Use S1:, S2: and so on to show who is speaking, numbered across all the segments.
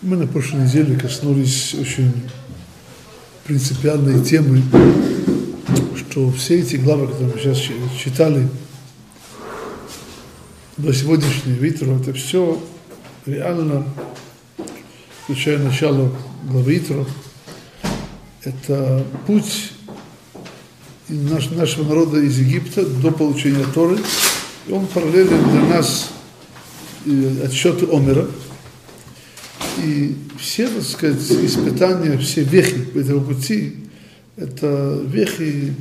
S1: Мы на прошлой неделе коснулись очень принципиальной темы, что все эти главы, которые мы сейчас читали, до сегодняшнего Итро, это все реально, включая начало главы Итро, это путь нашего народа из Египта до получения Торы, и он параллелен для нас отсчету Омера. И все, так сказать, испытания, все вехи этого пути, это вехи,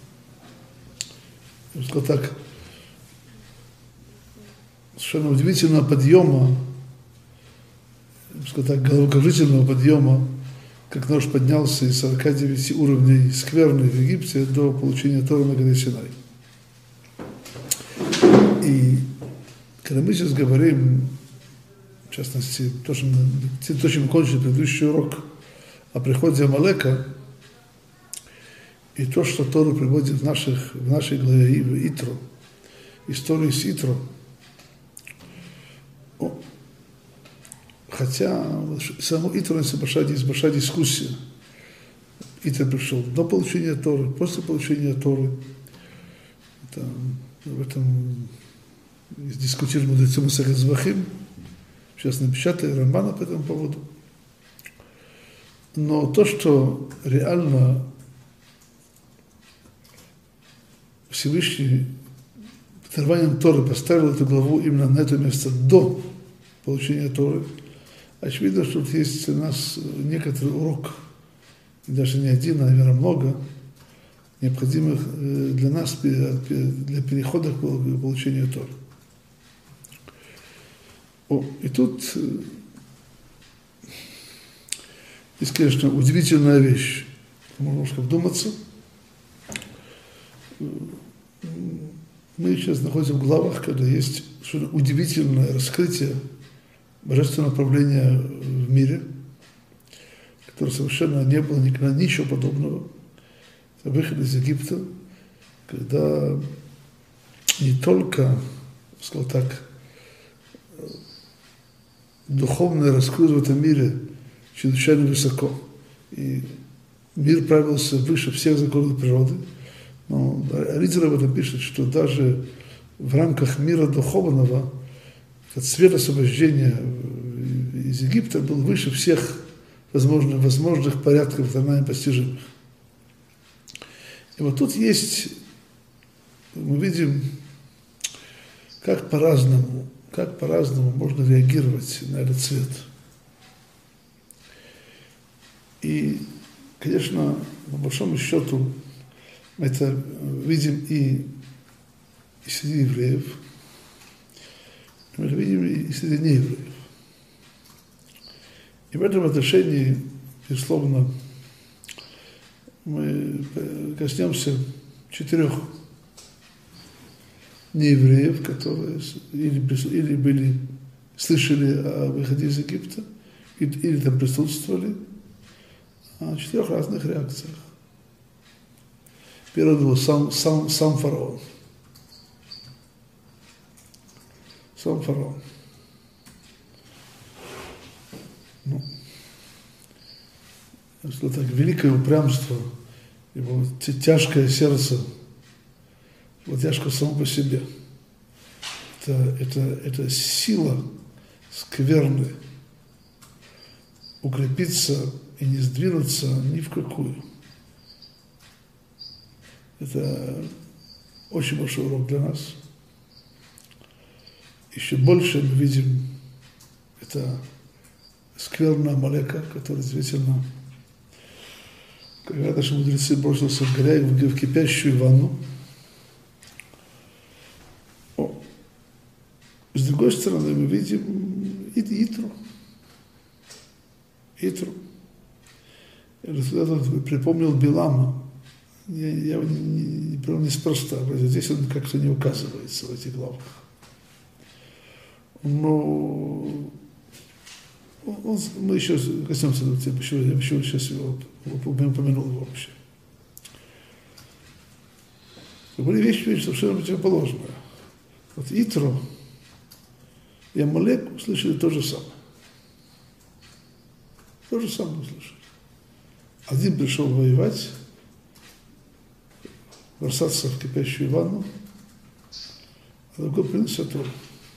S1: я бы сказал так, совершенно удивительного подъема, я бы сказал так, головокружительного подъема, как нож поднялся из 49 уровней скверны в Египте до получения Торы на горе Синай. И когда мы сейчас говорим, в частности, то, чем мы кончили предыдущий урок о приходе Амалека, и то, что Тору приводит в нашей главе Итро, истории с Итро, хотя само Итро есть большая дискуссия. Итро пришел до получения Торы, после получения Торы. Об этом дискутируем мудрецы Масехет Звахим. Сейчас напечатали Рамбана по этому поводу. Но то, что реально Всевышний дарованием Торы поставил эту главу именно на это место до получения Торы, очевидно, что тут есть у нас некоторый урок, и даже не один, а, наверное, много, необходимых для нас, для перехода к получению Торы. И тут есть, конечно, удивительная вещь. Можно немножко вдуматься. Мы сейчас находимся в главах, когда есть совершенно удивительное раскрытие божественного правления в мире, которое совершенно не было никогда ничего подобного. Это выход из Египта, когда не только, сказал так, духовное раскрылось в этом мире чрезвычайно высоко. И мир правился выше всех законов природы. Но Аризер об этом пишет, что даже в рамках мира духовного этот цвет освобождения из Египта был выше всех возможных порядков нами постижимых. И вот тут есть, мы видим, как по-разному можно реагировать на этот цвет. И, конечно, по большому счету, мы это видим и среди евреев, мы это видим и среди неевреев. И в этом отношении, безусловно, мы коснемся 4 неевреев, которые или слышали о выходе из Египта, или там присутствовали, о 4 разных реакциях. Первый был сам фараон. Сам фараон. Что так, великое упрямство, его тяжкое сердце, вот тяжко само по себе. Это сила скверны укрепиться и не сдвинуться ни в какую. Это очень большой урок для нас. Еще больше мы видим это скверну Амалека, который действительно, когда наши мудрецы бросился в кипящую ванну. С другой стороны, мы видим Итро. Я припомнил Билама. Я неспроста, здесь он как-то не указывается в этих главах. Но мы еще коснемся этого темы, я еще сейчас его упомянул его вообще. Были вещи совершенно противоположные. Вот Итро и Амалек услышали то же самое. То же самое услышали. Один пришел воевать, бросаться в кипящую ванну, а другой принес Тору.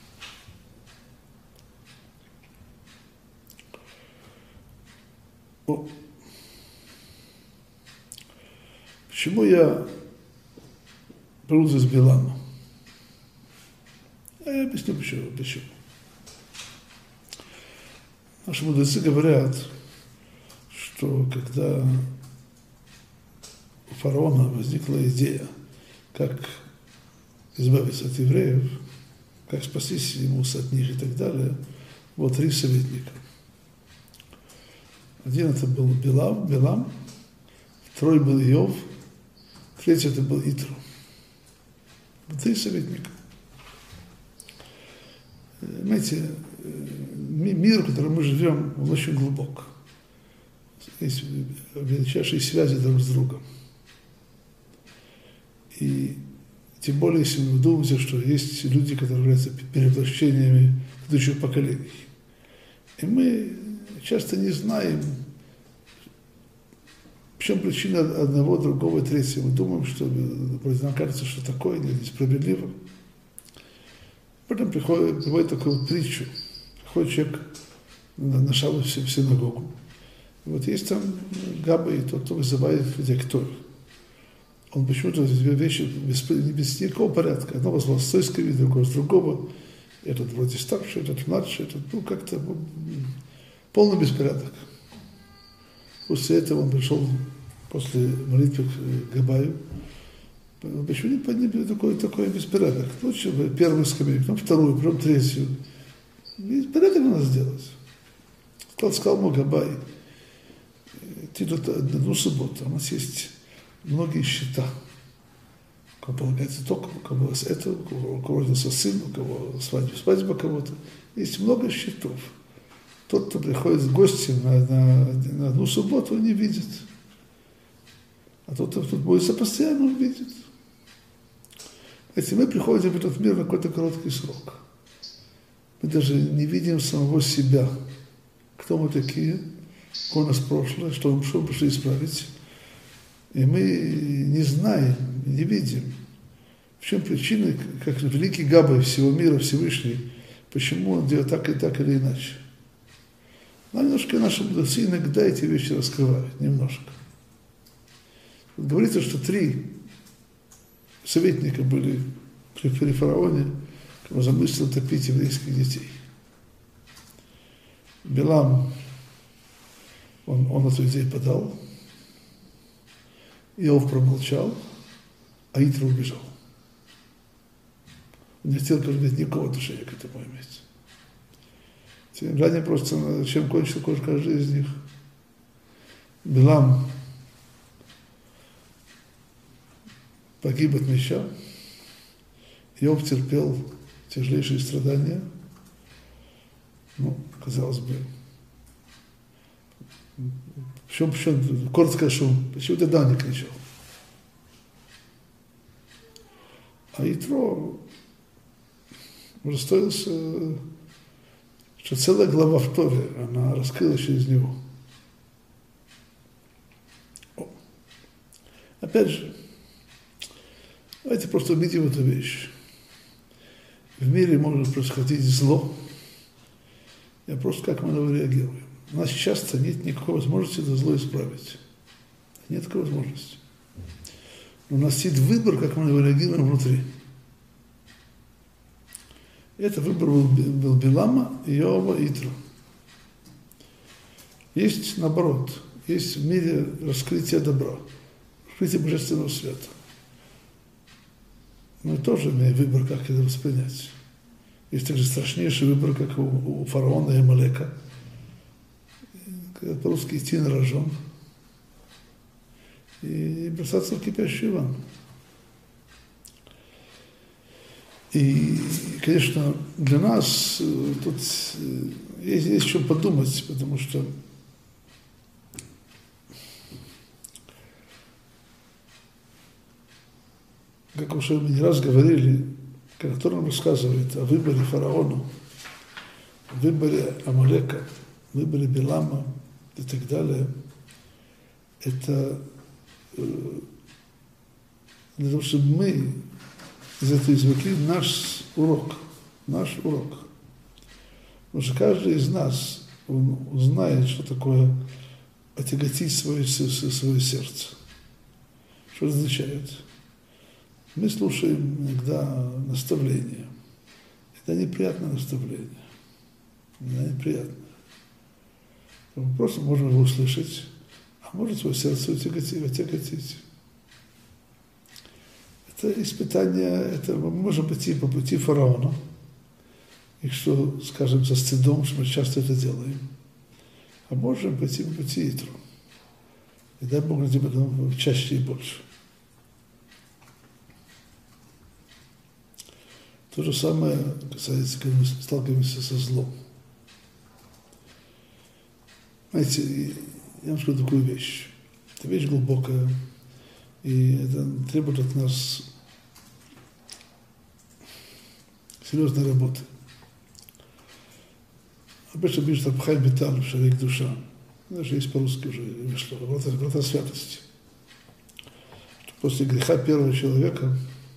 S1: Почему я приведу из Билама? Я объясню почему. Наши мудрецы говорят, что когда у фараона возникла идея, как избавиться от евреев, как спастись ему от них и так далее, вот 3 советника. Один это был Билам, второй был Иов, третий это был Итру. 3 советника. Понимаете, мир, в котором мы живем, он очень глубок. Есть величайшие связи друг с другом. И тем более, если вы думаете, что есть люди, которые являются перевоплощениями предыдущих поколений. И мы часто не знаем, в чем причина одного, другого и третьего. Мы думаем, что нам кажется, что такое несправедливо. Потом приводит такую притчу. Приходит человек на шаббат в синагогу. И вот есть там Габа, и тот, кто вызывает директор. Он почему-то вещи без никакого порядка. Одного с той скамьи, другого с другого. Этот вроде старший, этот младший, этот, как-то полный беспорядок. После этого он пришел после молитвы к Габаю. Почему не такой беспорядок? Лучше бы первую скамейку, потом вторую, потом третью. Порядок надо сделать. Сказал ему Габай, ты тут одну субботу, у нас есть многие счета. У кого полагается только, у кого с этого, у кого родился сын, у кого свадьба кого-то. Есть много счетов. Тот, кто приходит в гости на одну субботу, он не видит. А тот, кто тут будет постоянно, он видит. Если мы приходим в этот мир на какой-то короткий срок, мы даже не видим самого себя, кто мы такие, какое у нас прошлое, что мы пришли исправить. И мы не знаем, не видим, в чем причина, как великий Габа всего мира, Всевышний, почему он делает так или иначе. Но немножко наши мудрецы иногда эти вещи раскрывают, немножко. Вот говорится, что 3 советника были при фараоне, который замыслил топить еврейских детей. Билам, он эту идею подал, Иов промолчал, а Итра убежал. Он не хотел иметь никакого отношения к этому иметь. Тем ранее просто, чем кончил каждый из них. Билам погиб от меча, Иов терпел тяжелейшие страдания. Казалось бы, причем коротко шум, почему тогда не кричал. А Итро удостоился, что целая глава в Торе, она раскрылась через него. Опять же, давайте просто увидим эту вещь. В мире может происходить зло. Я просто как мы на него реагируем. У нас часто нет никакой возможности это зло исправить. Нет такой возможности. Но у нас есть выбор, как мы на него реагируем внутри. Это выбор был Билама, Иова, Итру. Есть наоборот. Есть в мире раскрытие добра, раскрытие божественного света. Мы тоже имеем выбор, как это воспринять. Есть также страшнейший выбор, как у фараона и Амалека. По-русски идти на рожон и бросаться в кипящую ванну. И, конечно, для нас тут есть о чем подумать, потому что как уже мы не раз говорили, который нам рассказывает о выборе фараона, о выборе Амалека, о выборе Билама, и так далее, это для того, чтобы мы из этого извлекли наш урок. Наш урок. Потому что каждый из нас узнает, что такое отяготить свое сердце. Что это означает? Мы слушаем иногда наставления. Это неприятное наставление. Это неприятно. Мы просто можем его услышать, а может свое сердце отяготить. Это испытание, это мы можем пойти по пути фараона, и что, скажем, со стыдом, что мы часто это делаем. А можем пойти по пути Итру. И дай Бог найти потом чаще и больше. То же самое касается, когда мы сталкиваемся со злом. Знаете, я вам скажу такую вещь. Это вещь глубокая, и это требует от нас серьезной работы. Обычно пишет Абхай Биталь, Шарик душа. Даже есть по-русски уже вышло. Врата святости. После греха первого человека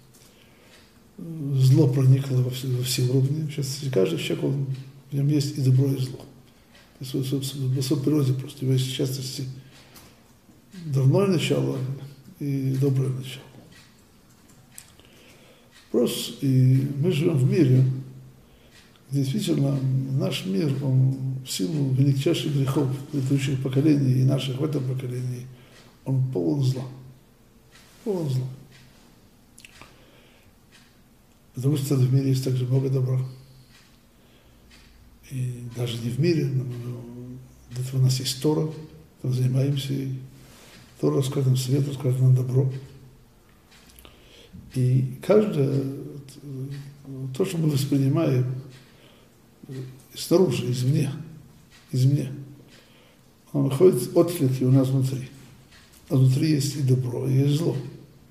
S1: зло проникло во все уровни. Сейчас каждый человек, в нем есть и добро, и зло. По своей природе просто. У него есть, в частности, дурное начало и доброе начало. Просто и мы живем в мире, где действительно наш мир, он в силу величайших грехов предыдущих поколений и наших в этом поколении, он полон зла. Полон зла. С другой стороны, в мире есть также много добра. И даже не в мире, но для этого у нас есть Тора, мы занимаемся, и Тора рассказывает нам свет, рассказывает нам добро. И каждое, то, что мы воспринимаем снаружи, извне, оно выходит отклики у нас внутри. А внутри есть и добро, и есть зло.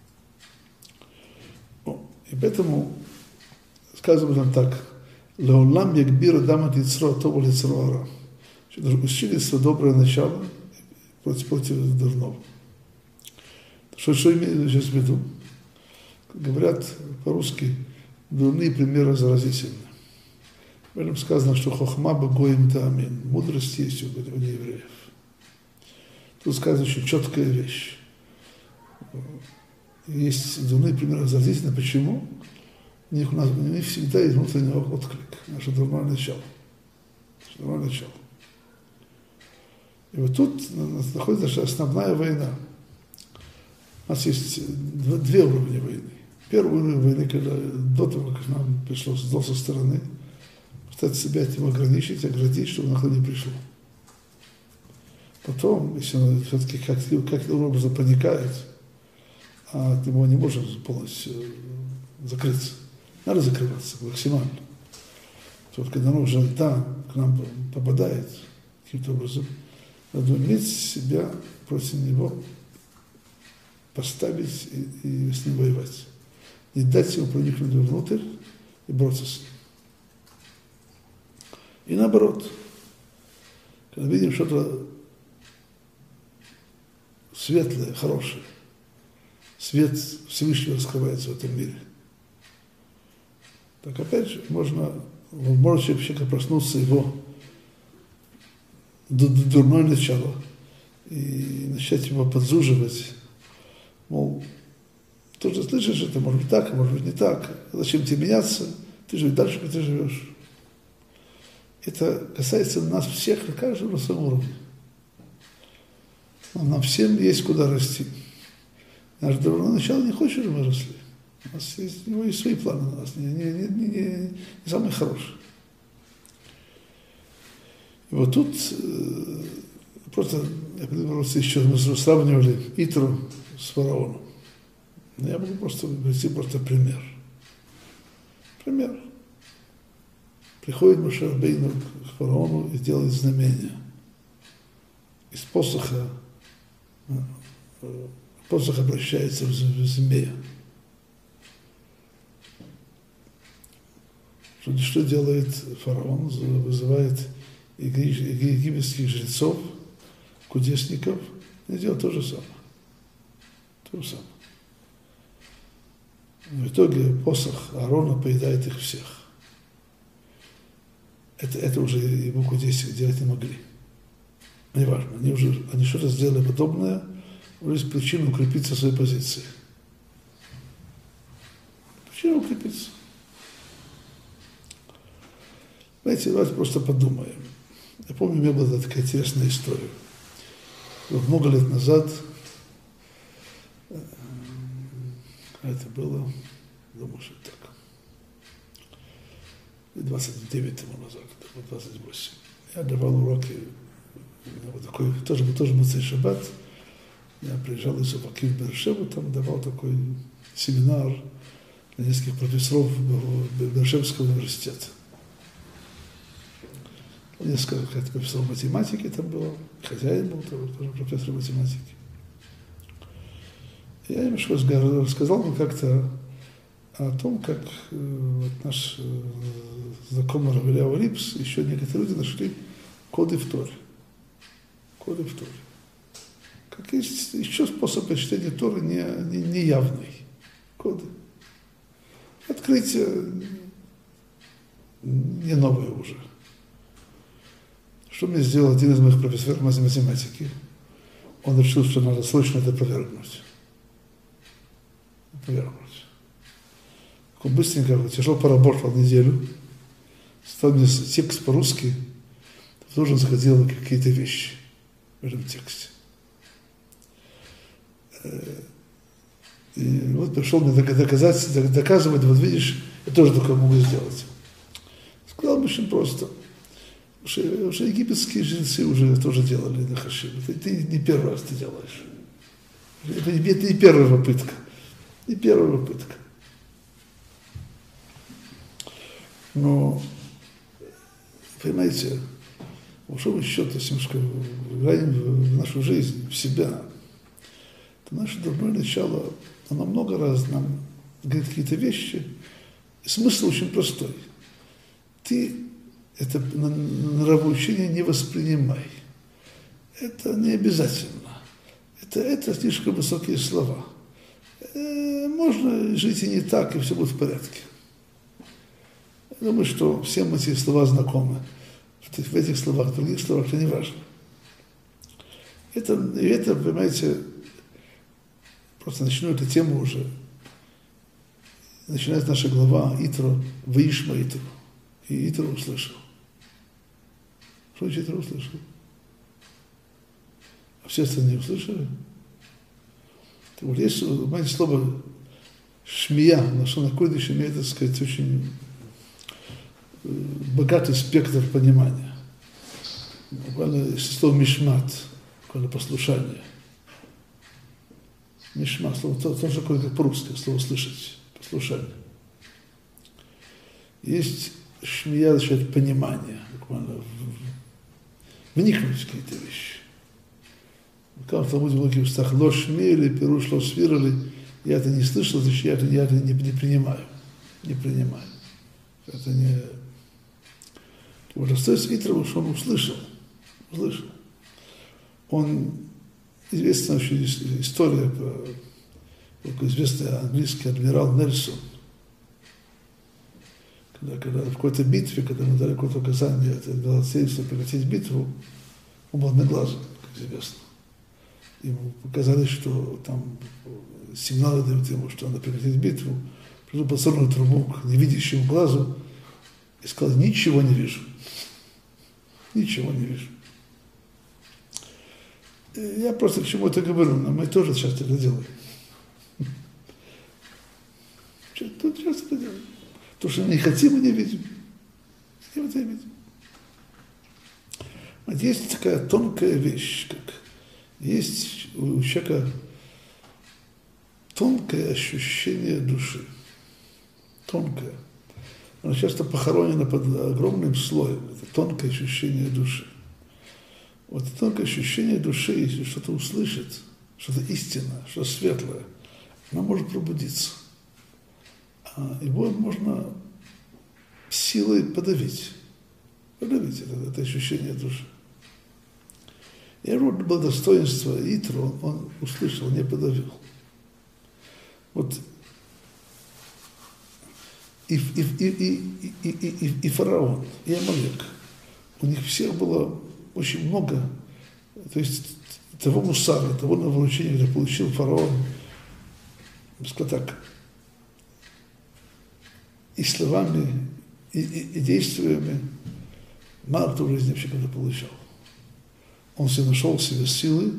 S1: И поэтому сказано нам так: «Леолам ягбир дамат яцро това лицро ара». Усилится доброе начало против дурного. Что имею сейчас в виду? Говорят по-русски, дурные примеры заразительны. В этом сказано, что хохма богоим таамин. Мудрость есть у неевреев. Тут сказано очень четкая вещь. Есть дурные примеры заразительны. Почему? У них не всегда есть внутренний отклик. Наше дурное начало. И вот тут находится основная война. У нас есть две уровня войны. Первый уровень войны, когда до того, как нам пришло зло со стороны, пытаться себя этим ограничить, оградить, чтобы на не пришло. Потом, если оно все-таки как-то образом проникает, а от него не можем полностью закрыться. Надо закрываться максимально. Вот когда оно уже к нам попадает каким-то образом, надо уметь себя против него поставить и с ним воевать. Не дать ему проникнуть внутрь и бороться с ним. И наоборот, когда видим что-то светлое, хорошее, свет Всевышнего раскрывается в этом мире, так опять же может человек проснуться его дурное начало и начать его подзуживать, мол, ты же слышишь, это может быть так, а может быть не так, зачем тебе меняться, ты же дальше, как ты живешь. Это касается нас всех, и каждого на своем уровне. Нам всем есть куда расти. Наше дурное начало не хочет, чтобы мы росли. У него есть свои планы на нас, не самые хорошие. И вот тут просто, я подумал, еще мы сравнивали Итру с фараоном. Но я могу просто привести пример. Пример. Приходит Моше Рабейну к фараону и делает знамение. Из посоха обращается в змея. Что делает фараон? Вызывает египетских жрецов кудесников, они делают то же самое. То же самое. В итоге посох Аарона поедает их всех. Это уже ему кудесник делать не могли. Неважно, они что-то сделали подобное, уже есть причина укрепиться в своей позиции. Причина укрепиться. Знаете, давайте просто подумаем. Я помню, у меня была такая интересная история. Много лет назад, это было, думаю, что так, 29 тому назад, 28. Я давал уроки, вот такой, тоже Моцей Шаббат. Я приезжал из Оваки в Бершеву, там давал такой семинар для нескольких профессоров Бершевского университета. Несколько профессоров математики там было, хозяин был тоже профессор математики. Я им рассказал ему как-то о том, как вот наш знакомый Рав Эляу Липс, еще некоторые люди нашли коды в Торе. Коды в Торе. Как есть еще способ чтения Торы не явный. Коды. Открытие не новое уже. Что мне сделал один из моих профессоров математики? Он решил, что надо срочно это опровергнуть. Он быстренько, тяжело поработал неделю, стал мне текст по-русски, тоже заходил какие-то вещи в этом тексте. И вот пришел мне доказывать, вот видишь, я тоже такое могу сделать. Сказал очень просто. Уже египетские жрецы уже тоже делали нахашим. Ты не первый раз ты делаешь. Это не первая попытка. Не первая попытка. Но, понимаете, по большому счету, если мы играем в нашу жизнь, в себя, то наше дурное начало, оно много раз нам говорит какие-то вещи. И смысл очень простой. Ты это нравоучение не воспринимай. Это не обязательно. Это слишком высокие слова. Можно жить и не так, и все будет в порядке. Я думаю, что всем эти слова знакомы. В этих словах, в других словах, это не важно. Это, понимаете, просто начну эту тему уже. Начинается наша глава Итро, Ваишма Итро. И Итро услышал. Что значит Итро услышал? А все остальные услышали? Вот есть, понимаете, слово шмия, лашон а-койдеш имеет, так сказать, очень богатый спектр понимания. Буквально слово мишмат, буквально послушание. Мишмат, слово тоже такое, как по-русски, слово слышать, послушание. Есть шмия, значит, понимание, буквально вникнуть в какие-то вещи. Как в Талмуде в многих устах ложь шмели, пируш ложь свирали, я это не слышал, значит, я это не принимаю. Не принимаю. Это не... Вот остается Итро, что он услышал. Он, известная очень история, известный английский адмирал Нельсон, когда в какой-то битве, когда ему дали какое-то указание, это было цель, чтобы прекратить битву, он был одноглазый, как известно. Ему показали, что там сигналы дают ему, что надо прекратить битву. Пришел подсорную трубу к невидящему глазу и сказал: ничего не вижу. Ничего не вижу. И я просто к чему это говорю, но мы тоже часто это делаем. Тут часто это делаем. То, что мы не хотим, мы не видим. Хотим, это видим. Вот есть такая тонкая вещь, как есть у человека тонкое ощущение души. Тонкое. Оно часто похоронено под огромным слоем. Это тонкое ощущение души. Вот это тонкое ощущение души, если что-то услышит, что-то истинное, что-то светлое, оно может пробудиться. А его можно силой подавить. Подавить это ощущение души. И вот было достоинство Итру, он услышал, не подавил. Вот и фараон, и Амалек, у них всех было очень много, то есть того мусара, того навручения, которое получил фараон, скажем так, и словами, и действиями, мало кто в жизни вообще когда получал. Он себе нашел в себе силы,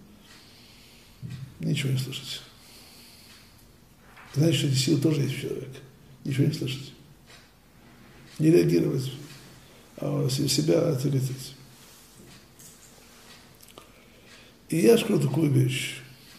S1: ничего не слышать. Знаете, что эти силы тоже есть в человеке. Ничего не слышать. Не реагировать, а себя ответить. И я скажу такую вещь.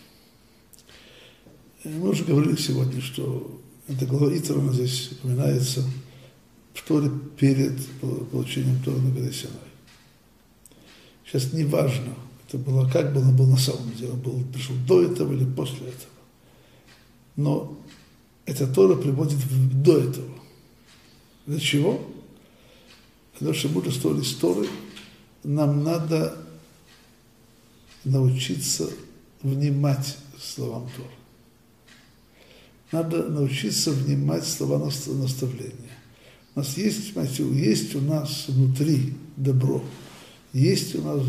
S1: Мы уже говорили сегодня, что эта глава Итра, она здесь упоминается в Торе перед получением Торы на горе Синай. Сейчас не важно, это было, как было, был на самом деле, он пришел до этого или после этого. Но эта Тора приводит до этого. Для чего? Для того, чтобы мы достроились Торы, нам надо научиться внимать словам Торы. Надо научиться внимать слова наставления. У нас есть, понимаете, есть у нас внутри добро, есть у нас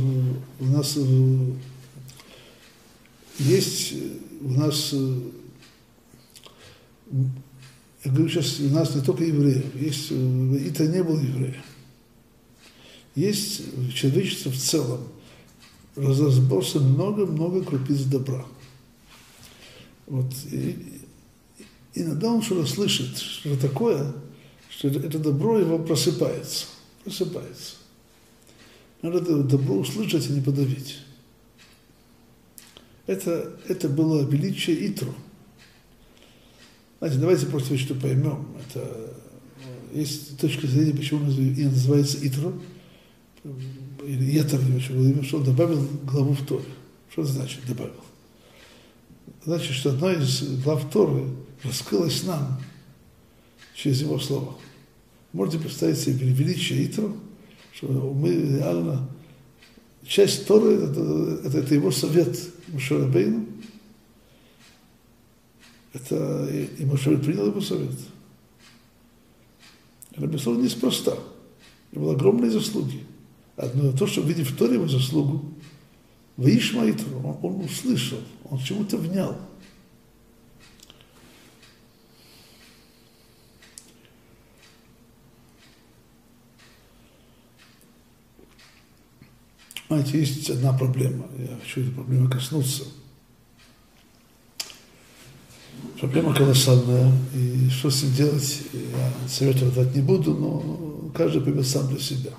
S1: я говорю сейчас, у нас не только евреев, есть, Итра не был евреем. Есть человечество в целом, разбросано много-много крупиц добра. Вот, и иногда он что-то слышит, что-то такое, что это добро его просыпается. Надо это добро услышать и не подавить. Это было величие Итру. Знаете, давайте просто что поймем. Это есть точка зрения, почему и называется Итро, или Етер, что он добавил главу в Торе. Что это значит добавил? Значит, что одна из глав Торы раскрылась нам через его слова. Можете представить себе величие Итро, что мы реально... Часть Торы это его совет Моше Рабейну. Это и Моше принял его совет. Это безусловно неспроста. Это были огромные заслуги. Одно то, что видев в Торе его заслугу, Ваишма Итро, он услышал, он чему-то внял. Знаете, есть одна проблема, я хочу этой проблемы коснуться. Проблема колоссальная, и что с ним делать, я советов дать не буду, но каждый поймет сам для себя.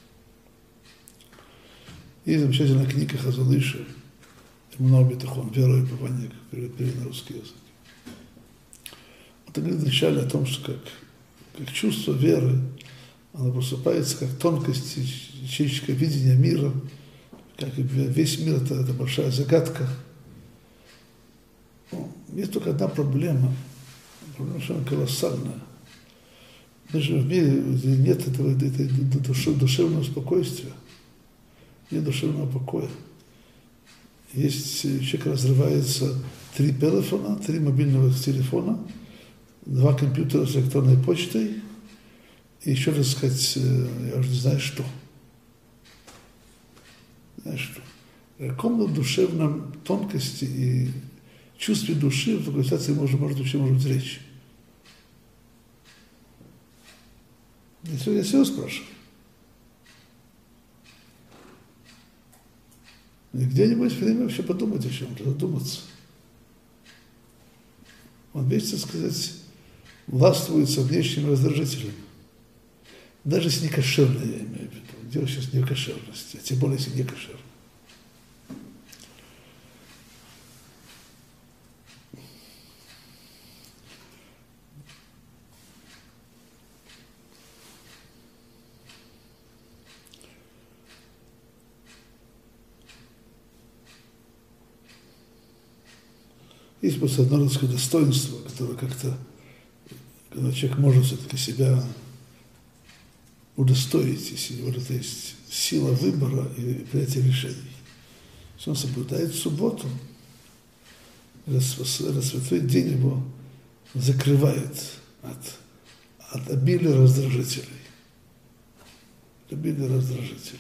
S1: Есть замечательная книга Хазалыша, «Эмуна битахон», «Вера и упование», перевели на русский язык. Он говорит вначале о том, что как чувство веры, оно просыпается как тонкость человеческого видения мира, как весь мир это большая загадка. Есть только одна проблема совершенно колоссальная. Даже в мире, где нет этого душевного спокойствия, нет душевного покоя. Есть, человек разрывается 3 телефона, 3 мобильных телефона, 2 компьютера с электронной почтой, и еще, так сказать, я уже не знаю что. Знаешь что? О каком душевном тонкости и чувстве души в такой ситуации может быть речь. Я все спрашиваю. И где-нибудь время вообще подумать о чем-то, задуматься. Он весь, так сказать, властвуется внешним раздражителем. Даже если не кошерно, я имею в виду. Дело сейчас не в кошерности, а тем более, если не кошерно. Есть просто одно достоинство, которое как-то, когда человек может все-таки себя удостоить, если вот это есть сила выбора и принятия решений. Если он соблюдает субботу, этот святой день его закрывает от обилия раздражителей. Обилия раздражителей.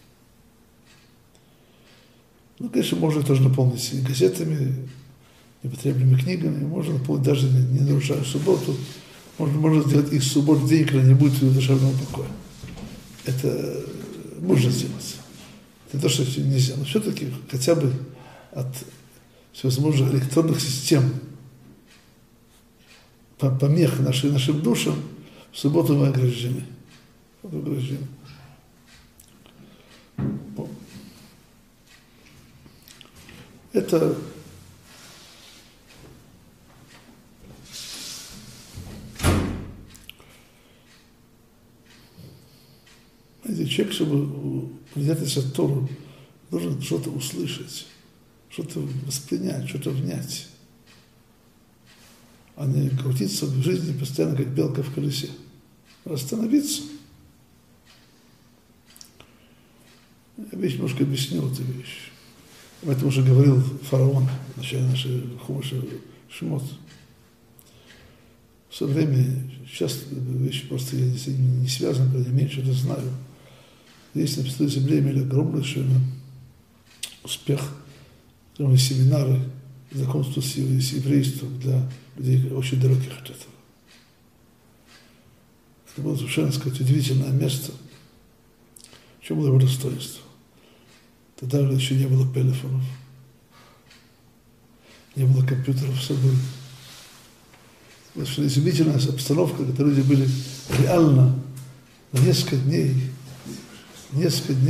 S1: Ну, конечно, можно тоже наполнить и газетами, непотребными книгами, можно наполнить, даже не нарушая субботу, можно сделать из субботы день, когда не будет душевного покоя. Это можно сделать. Это то, что нельзя. Но все-таки хотя бы от всевозможных электронных систем помех нашим душам в субботу мы ограждены. Это человек, чтобы принять от Тору, должен что-то услышать, что-то воспринять, что-то внять, а не крутиться в жизни постоянно, как белка в колесе. Остановиться. Я немножко объяснил эту вещь. Об этом уже говорил фараон в начале нашей Хумаша Шмот. В свое время, сейчас вещи просто я не связан, я меньше это знаю. Здесь на Святой Земле имели огромный совершенно успех, семинары знакомства с еврейством для людей очень далеких от этого. Это было совершенно, так сказать, удивительное место. В чем было его достоинство? Тогда еще не было телефонов, не было компьютеров с собой. Была совершенно изумительная обстановка, когда люди были реально на несколько дней они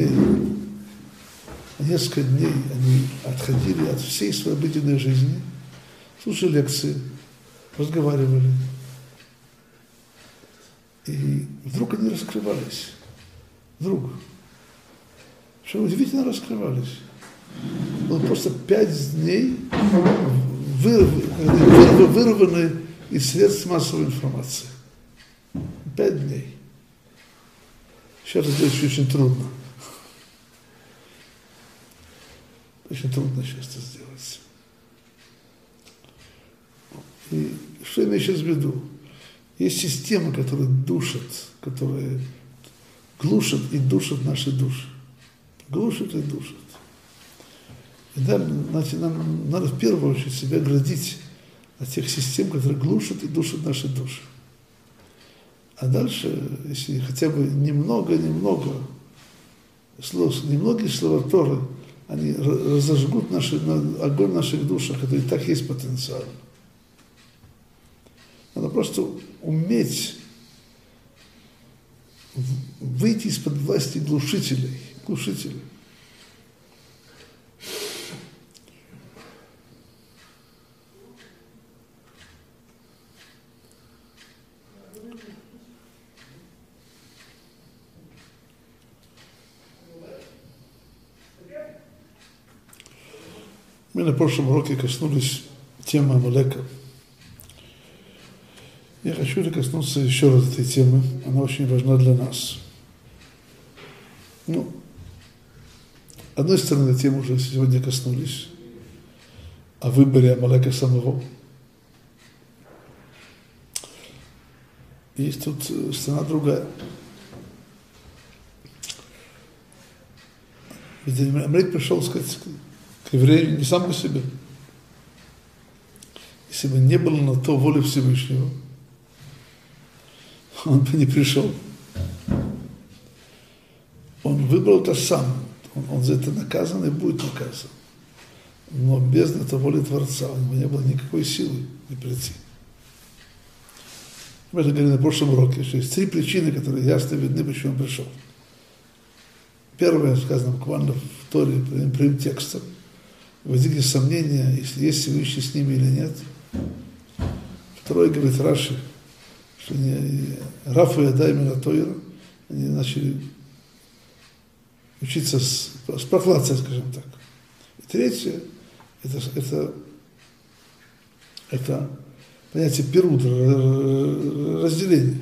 S1: отходили от всей своей обыденной жизни, слушали лекции, разговаривали. И вдруг они раскрывались. Вдруг. Что удивительно раскрывались. Было просто 5 дней вырваны из средств массовой информации. 5 дней. Сейчас это делать очень трудно. Очень трудно сейчас это сделать. И что я имею сейчас в виду? Есть системы, которые душат, которые глушат и душат наши души. Глушат и душат. И да, значит, нам надо в первую очередь себя оградить от тех систем, которые глушат и душат наши души. А дальше, если хотя бы немногие слова Торы, они разожгут огонь в наших душах, это и так есть потенциал. Надо просто уметь выйти из-под власти глушителей. Мы на прошлом уроке коснулись темы Амалека. Я хочу коснуться еще раз этой темы. Она очень важна для нас. Ну, одной стороны, этой темы уже сегодня коснулись. О выборе Амалека самого. Есть тут сторона другая. Ведь Амалек пришел, сказать, к еврею не сам по себе. Если бы не было на то воли Всевышнего, он бы не пришел. Он выбрал это сам. Он за это наказан и будет наказан. Но без этой воли Творца у него не было никакой силы не прийти. Мы же говорили на прошлом уроке, что есть 3 причины, которые ясно видны, почему он пришел. Первое, сказано буквально в Торе, прямым текстом. Возникли сомнения, если есть Всевышний с ними или нет. Второе, говорит Раши, что Рафа и Ада именно Тойра, они начали учиться с проклацией, скажем так. И третье, это понятие пирут, разделение.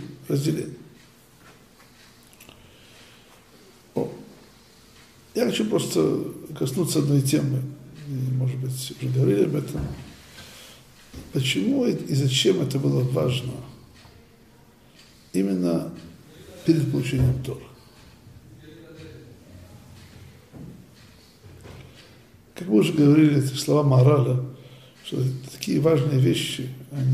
S1: Я хочу просто коснуться одной темы, и, может быть, уже говорили об этом. Почему и зачем это было важно именно перед получением Торы? Как мы уже говорили, это слова Маораля, что такие важные вещи,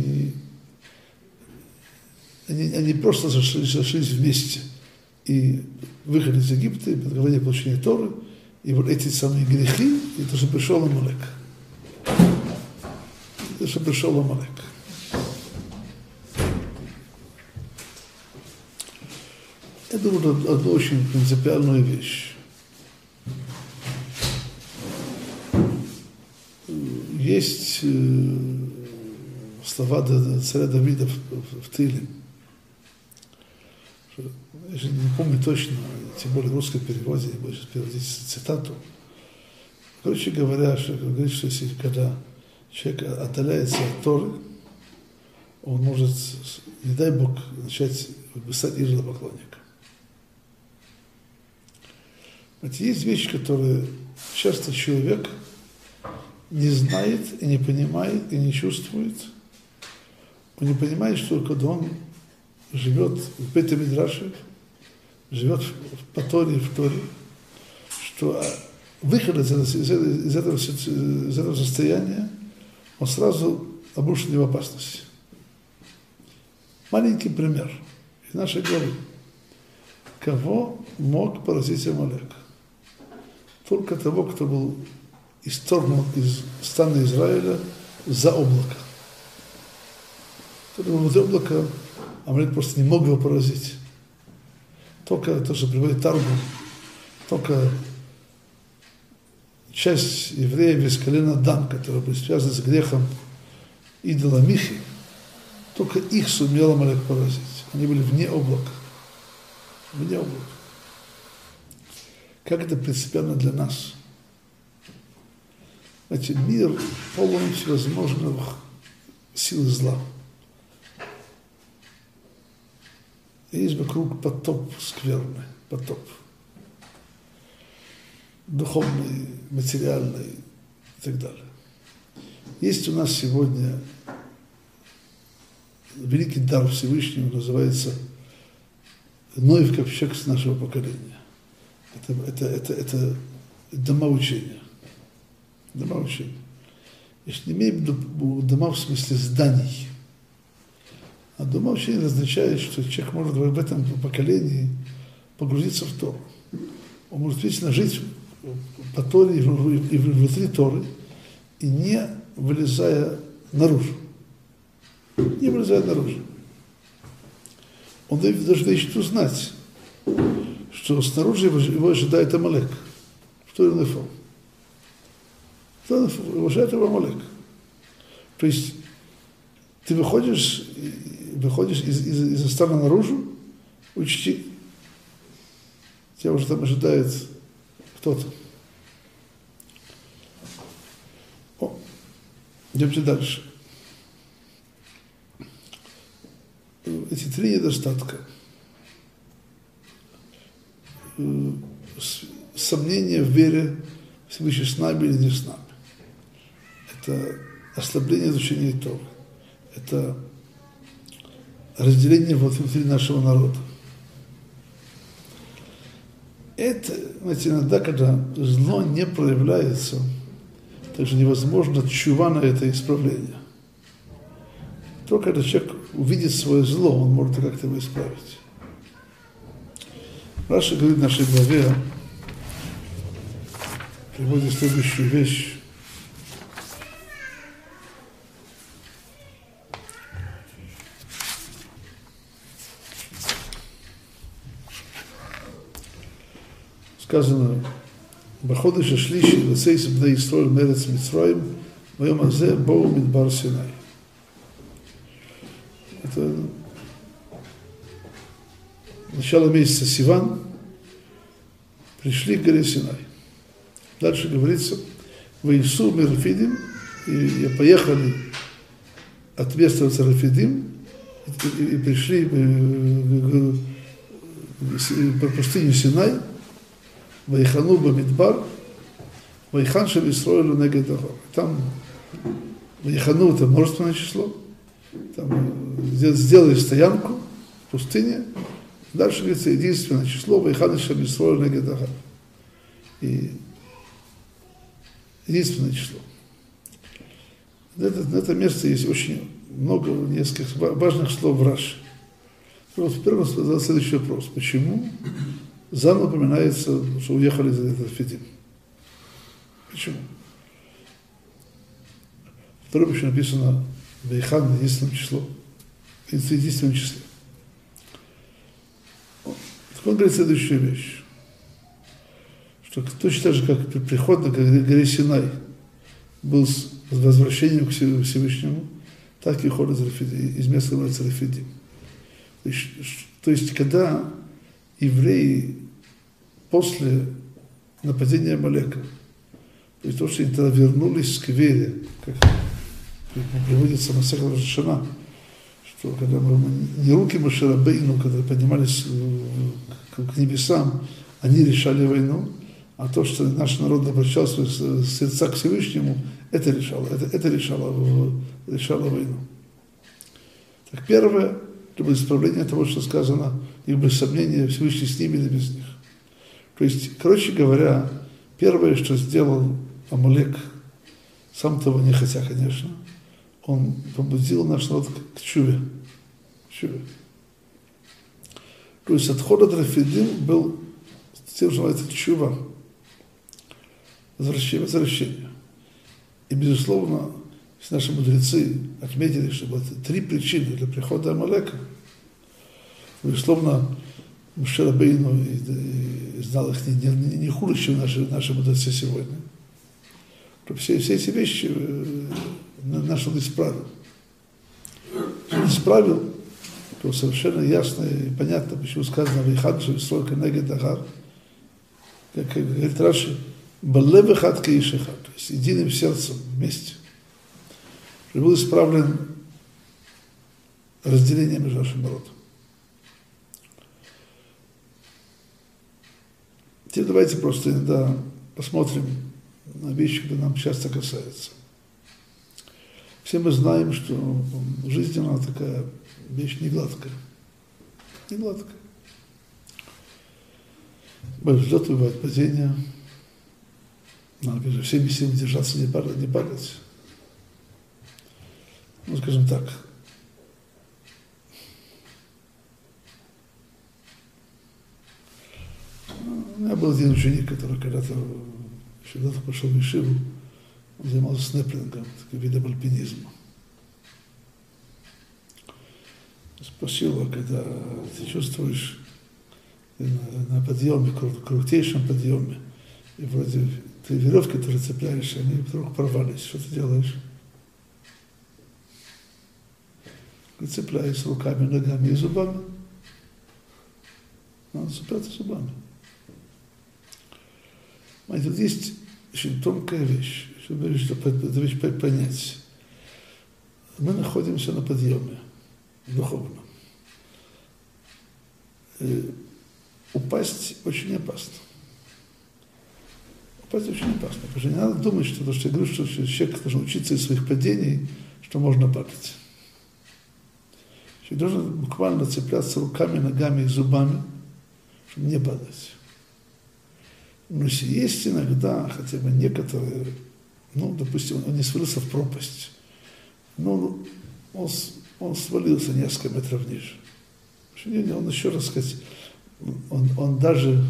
S1: они просто сошлись вместе. И выход из Египта, и подготовление получения Торы, и вот эти самые грехи, и то, что пришел Амалек. Это, что пришел Амалек. Это вот одна очень принципиальная вещь. Есть слова царя Давида в Тилим. Я же не помню точно, тем более в русском переводе, я буду сейчас переводить цитату. Короче говоря, что говорит, что если когда человек отдаляется от Торы, он может, не дай Бог, начать стать идолопоклонником. Есть вещи, которые часто человек не знает и не понимает и не чувствует. Он не понимает, что когда он живет в Бейт-Мидраше, живет по Торе, в Торе, что выход из этого состояния, он сразу обрушен в опасность. Маленький пример из нашей главы. Кого мог поразить Амалек? Только того, кто был исторгнут из стана Израиля за облако. Возле облака Амалек просто не мог его поразить. Только то, что приводит Таргум, только часть евреев из колена Дан, которые были связаны с грехом идола Михи, только их сумел Амалек поразить. Они были вне облака. Вне облака. Как это принципиально для нас? Знаете, мир полон всевозможных сил зла. Есть вокруг потоп скверный, потоп. Духовный, материальный и так далее. Есть у нас сегодня великий дар Всевышнего, называется Ноев ковчег с нашего поколения. Это дома учения. Дома учения. Я не имею в виду дома в смысле зданий. А дома учения означает, что человек может в этом поколении погрузиться в Тору. Он может вечно жить по Торе и внутри Торы, и не вылезая наружу. Не вылезая наружу. Он должен еще узнать, что снаружи его ожидает Амалек. В той или иной форме. Его ожидает Амалек. То есть ты выходишь из стана наружу, учти, тебя уже там ожидает кто-то. Идемте дальше. Эти три недостатка. Сомнение в вере, Всевышний с нами или не с нами. Это ослабление изучения Торы. Это разделение внутри нашего народа. Это, знаете, иногда, когда зло не проявляется, также невозможно тшува на это исправление. Только когда человек увидит свое зло, он может как-то его исправить. Раша говорит в нашей главе, приводит следующую вещь. Сказано, בחודש השלישי לצייס בני ישראל מארץ מצרים, ביום הזה באו מדבר סיני. Это начало месяца Сиван, пришли к горе Синай. Дальше говорится, в Иису Мерафидим, и поехали от места Рафидим, и пришли по пустыне Синай, Вайхану Бамидбар, Вайхан шель Исроэлю негед Ахар. Там Вайхану это множественное число. Там сделали стоянку в пустыне. Дальше говорится единственное число Вайхан шель Исроэлю негед Ахар. И единственное число. На это место есть очень много, нескольких важных слов в Раши. Во-первых, задал следующий вопрос. Почему заново упоминается, что уехали за этот Рафидим? Почему? Второе, почему написано Вейхан, единственное число. Единственное число. Так он говорит следующую вещь. Что точно так же, как приход на горе Синай был с возвращением к Всевышнему, так и ход из места называется Рафидим. То есть, когда евреи после нападения Амалека, то есть то, что они тогда вернулись к вере, как приводится Масех Рош ха-Шана, что когда мы не руки Моше Рабейну, когда поднимались к небесам, они решали войну, а то, что наш народ обращался с сердца к Всевышнему, это решало войну. Так первое, это было исправление того, что сказано, их без сомнения, Всевышний с ними или без них. То есть, короче говоря, первое, что сделал Амалек, сам того не хотя, конечно, он побудил наш народ к чуве. То есть отход от Рафидим был тем, что называется чува, возвращение. И, безусловно, наши мудрецы отметили, что было 3 причины для прихода Амалека. Безусловно, Моше Рабейну знал их не хуже, чем наши мудрецы сегодня. То все эти вещи наш он исправил. Если он исправил, то совершенно ясно и понятно, почему сказано «Вейхан шель Исроэлю негед Ахар», как говорит Раши, «Балев эхад кеиш эхад», то есть единым сердцем вместе. Был исправлен разделение между нашим народом. Теперь давайте просто иногда посмотрим на вещи, которые нам часто касаются. Все мы знаем, что жизнь, она такая вещь не гладкая. Бывают взлеты, бывают падения. Надо же всеми силами держаться, не падать. Ну, скажем так, у меня был один ученик, который когда-то еще пошел в Ешиву, он занимался снеплингом, таким видом альпинизма. Спросил его, когда ты чувствуешь на подъеме, крутейшем подъеме, и вроде ты веревки тоже цепляешь, и они вдруг порвались, что ты делаешь? Цепляясь руками, ногами и зубами. Надо цепляться зубами. Понимаете, тут есть очень тонкая вещь, чтобы эту вещь понять. Мы находимся на подъеме, духовно. Упасть очень опасно. Потому что не надо думать, что то, что я говорю, что человек должен учиться из своих падений, что можно падать. Человек должен буквально цепляться руками, ногами и зубами, чтобы не падать. Но если есть иногда хотя бы некоторые, допустим, он не свалился в пропасть, он свалился несколько метров ниже. Он еще раз сказать, он даже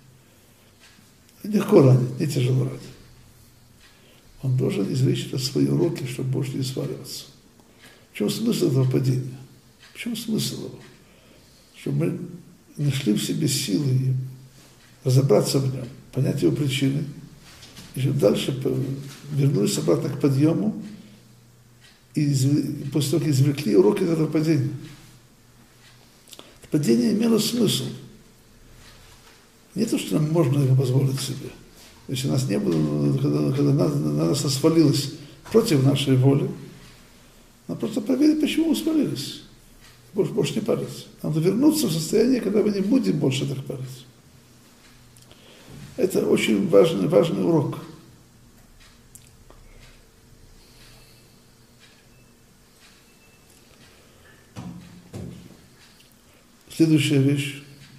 S1: легко ранит, не тяжело ранит. Он должен извлечь это в свои руки, чтобы больше не сваливаться. В чем смысл этого падения? В чем смысл его? Чтобы мы нашли в себе силы разобраться в нем, понять его причины, и чтобы дальше вернулись обратно к подъему, и после того, как извлекли уроки из этого падения. Падение имело смысл. Не то, что нам можно его позволить себе. Если нас не было, когда на нас свалилось против нашей воли, нам просто проверить, почему мы свалились. Больше не падать. Надо вернуться в состояние, когда мы не будем больше так падать. Это очень важный урок. Следующая вещь.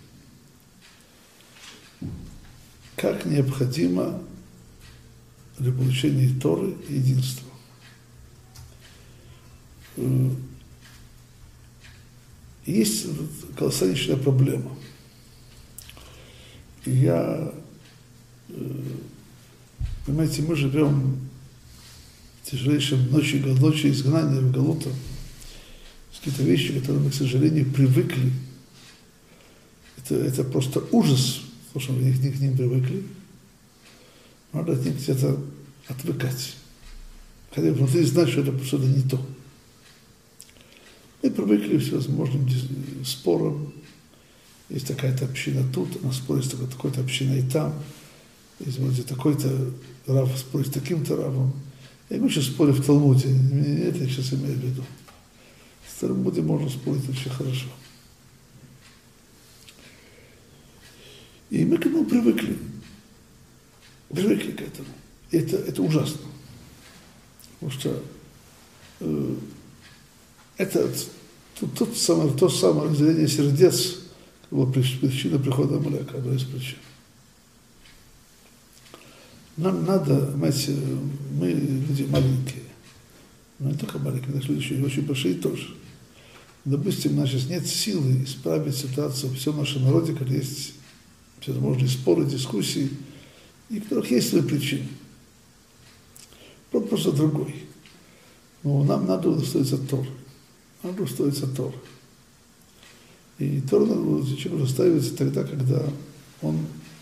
S1: Как необходимо для получения Торы единство. Есть колоссальнейшая проблема. Понимаете, мы живем в тяжелейшем ночи изгнания в Галута. Какие-то вещи, которые мы, к сожалению, привыкли. Это просто ужас, потому что мы к ним привыкли. Надо от них где-то отвыкать. Хотя внутри знать, что это что-то не то. Мы привыкли к всевозможным спорам. Есть такая-то община тут, она спорит с такой-то общиной там. Есть вроде такой-то рав спорит с таким-то равом. И мы сейчас спорим в Талмуде. Это я сейчас имею в виду. В Талмуде можно спорить очень хорошо. И мы к этому привыкли. Привыкли к этому. И это ужасно. Потому что это то самое разделение сердец было причиной прихода Амалека, одна из причин. Нам надо, понимаете, мы люди маленькие, но не только маленькие, наши люди еще и очень большие тоже. Допустим, у нас сейчас нет силы исправить ситуацию в всем нашем народе, когда есть всевозможные споры, дискуссии, и у которых есть свои причины. Просто другой. Но нам надо удостоиться Торы. Надо удостоиться Торы. И Тора человек удостаивается тогда, когда он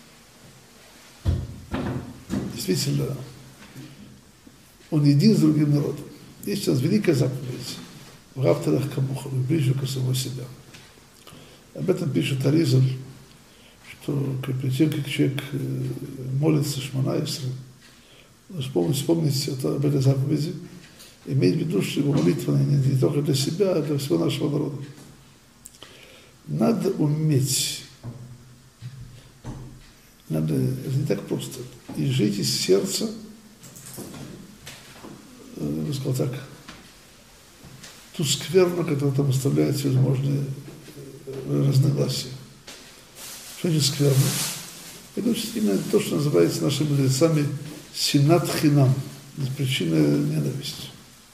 S1: действительно он един с другим народом. Есть сейчас великая заповедь в авторах Камуха, ближе к самому себя. Об этом пишет Аризаль, что перед тем, как человек молится Шмона Исрей, вспомнить об этой заповеди, иметь в виду, что его молитва не только для себя, а для всего нашего народа. Надо уметь, это не так просто, и жить из сердца, я бы сказал так, ту скверну, которая там оставляет всевозможные разногласия. Что это скверно? Это именно то, что называется нашими мудрецами синат хинам, причина ненависти.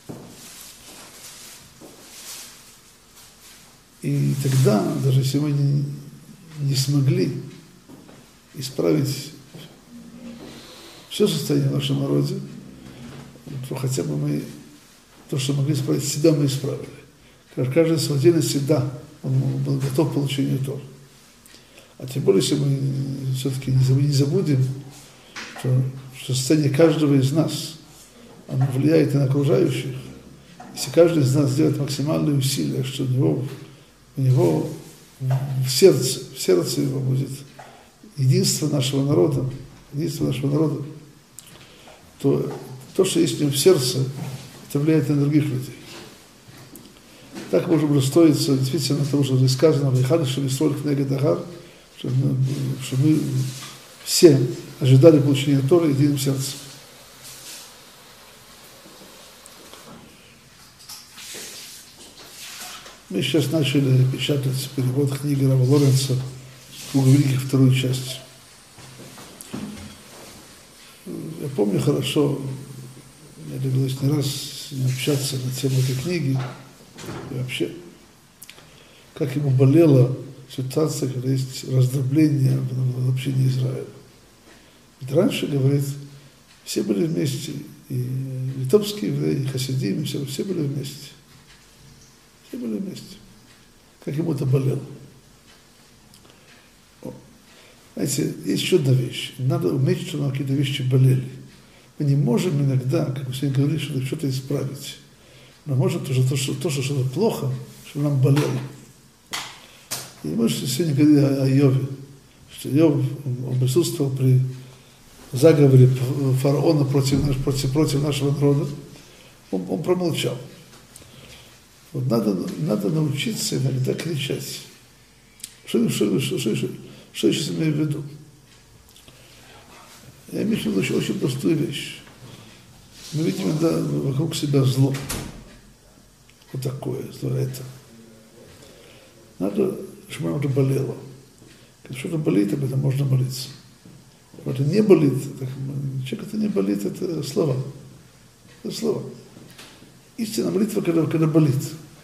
S1: И тогда, даже если мы не смогли исправить все состояние в нашем народе, то хотя бы мы то, что могли исправить себя, мы исправили. Каждый в отдельности, да, он был готов к получению Торы. А тем более, если мы все-таки не забудем, что состояние каждого из нас, оно влияет и на окружающих. Если каждый из нас сделает максимальные усилия, что у него в сердце его будет единство нашего народа, то, что есть у него в сердце, это влияет на других людей. Так можем расстроиться действительно того, что здесь сказано, что мы все ожидали получения Торы единым сердцем. Мы сейчас начали печатать перевод книги Рава Лоренца «Круг великих», вторую часть. Я помню хорошо, мне довелось не раз общаться на тему этой книги, и вообще, как ему болела ситуация, когда есть раздробление в общении Израиля. Ведь раньше, говорит, все были вместе, и литовские евреи, и хасидим, все были вместе. Все были вместе. Как ему это болело. Знаете, есть еще одна вещь. Надо уметь, что нам какие-то вещи болели. Мы не можем иногда, как вы сегодня говорили, что-то исправить. Но можем то, что что-то плохо, что нам болело. И мы сегодня говорили о Иове, что Иов, он присутствовал при заговоре фараона против нашего народа. Он промолчал. Вот надо научиться иногда кричать. Что я сейчас имею в виду? Я имею в виду очень простую вещь. Мы видим иногда вокруг себя зло. Вот такое, зло это. Надо Шмам это болело. Когда что-то болит, об этом можно молиться. Когда это не болит, так, человек это не болит, это слова. Это слова. Истинная молитва, когда болит.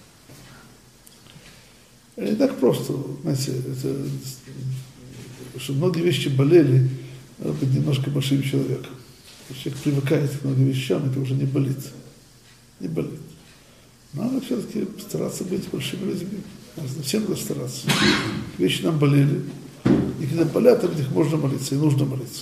S1: Это не так просто, знаете, это, что многие вещи болели, надо быть немножко большим человеком. Человек привыкает к многим вещам, это уже не болит. Не болит. Надо все-таки стараться быть большими людьми. Надо всем надо стараться. Вещи нам болели. И когда болят, об них можно молиться, и нужно молиться.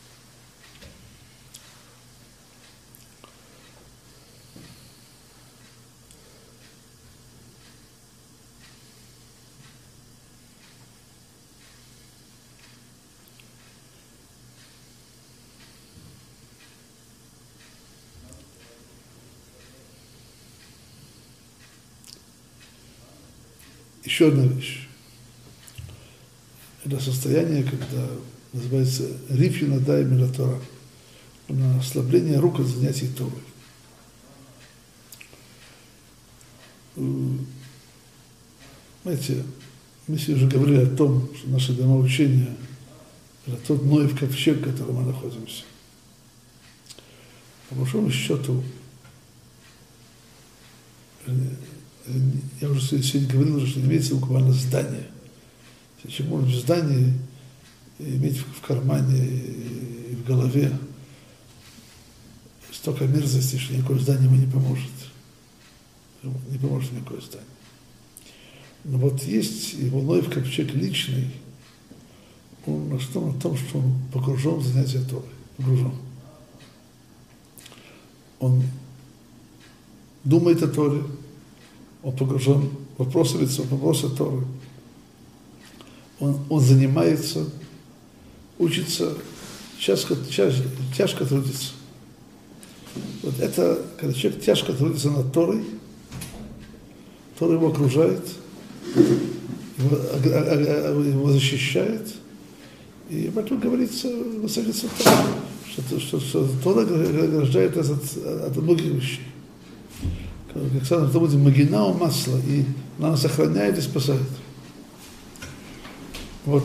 S1: Еще одна вещь. Это состояние, когда называется рифью надай милатора, на ослабление рук от занятий Торой. Знаете, мы сегодня уже говорили о том, что наше домоучение – это тот Ноев ковчег, в котором мы находимся. По большому счету, я уже сегодня говорил, что не имеется буквально здание. Человек может в здании иметь в кармане и в голове столько мерзости, что никакое здание ему не поможет. Не поможет никакое здание. Но вот есть его Ноев ковчег личный, он на том, что он погружен в занятия Торы. Погружен. Он думает о Торе, он погружен в вопросы Торы. Он занимается, учится, тяжко трудится. Вот это, когда человек тяжко трудится над Торой, Тора его окружает, его защищает, и об этом говорится, высадится Тора, что Тора ограждает нас от многих вещей. Как сказано в Талмуде, магина у масла, и она нас охраняет и спасает. Вот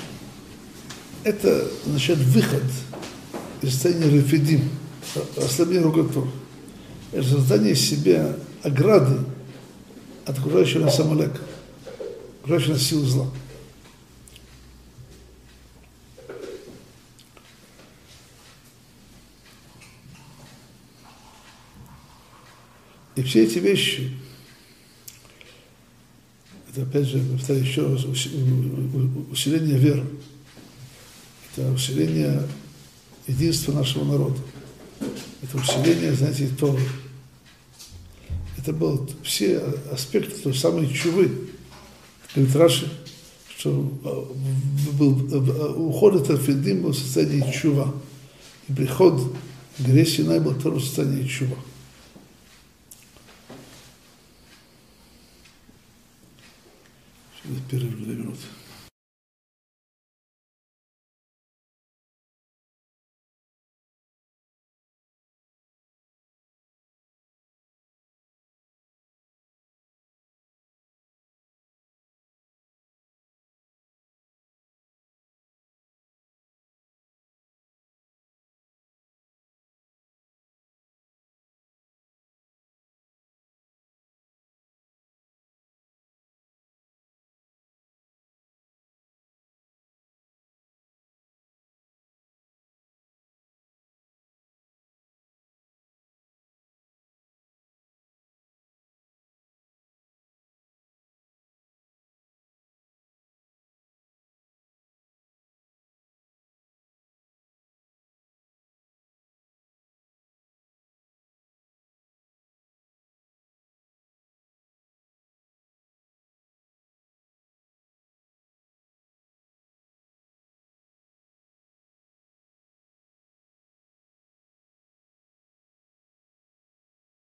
S1: это означает выход из состояния рефидим, ослабление рукой Тора. Это создание себе ограды от окружающего нас Амалека, окружающего нас силы зла. И все эти вещи, это опять же, повторяю еще раз, усиление веры, это усиление единства нашего народа, это усиление занятий Торы. Это были все аспекты той самой чувы. Говорит Раши, что уход от Рефидим был в состоянии чува, и приход к горе Синай был тоже в состоянии чува. Перерыв 2 минуты.